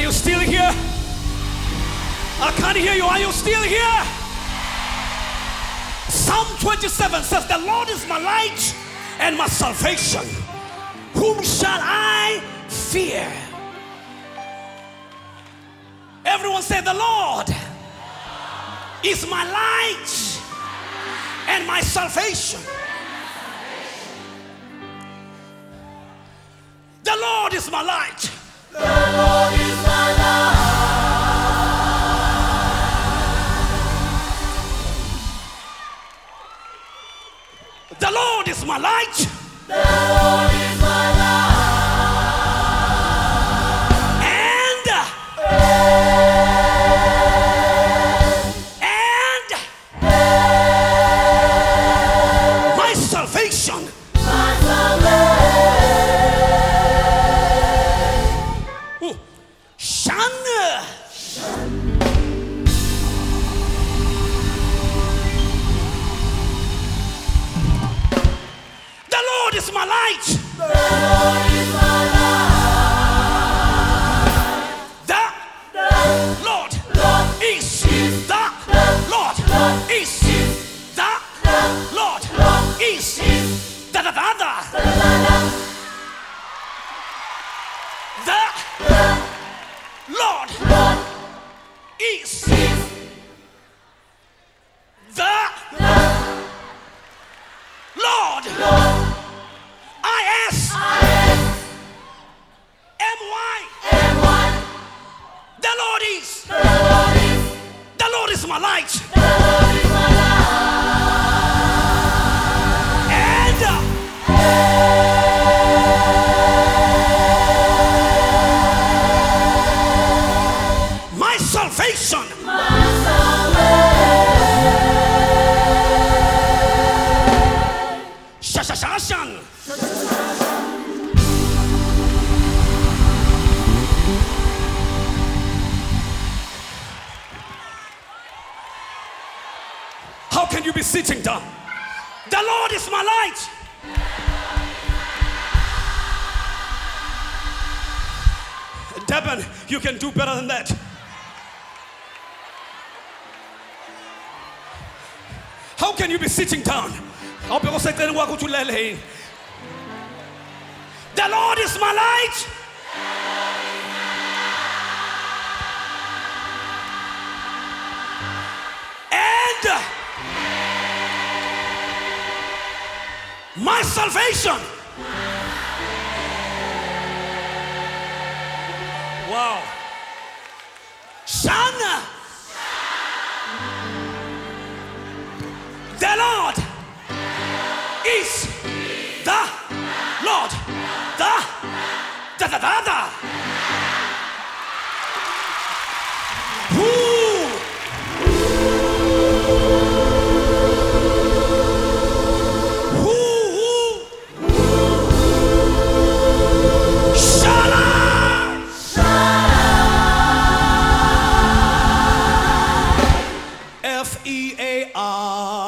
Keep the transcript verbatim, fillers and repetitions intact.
you still here? I can't hear you. Are you still here? Psalm twenty-seven says, the Lord is my light and my salvation. Whom shall I fear? Everyone say, the Lord is my light and my salvation. The Lord is my light. The Lord is my light. The Lord is my light. The Lord is my light. And and, and my salvation. My salvation. Ooh. Shana. The Lord is my light. The Lord is my light. The The Lord Lord is is the Lord Lord is the Lord Lord is is da da da da. the Lord. The The Lord Lord is is the the Lord. Lord. I S I S M Y. M Y. The Lord is. The Lord is. The Lord is my light. The Lord is my light. And uh, my salvation. My salvation. Shashashashan. How can you be sitting down? The Lord is my light. Devin, you can do better than that. How can you be sitting down? The Lord is my light. And my salvation. Wow. Shana. The Lord is the Lord. The da da da da. Who? Who? Shala. F E A R.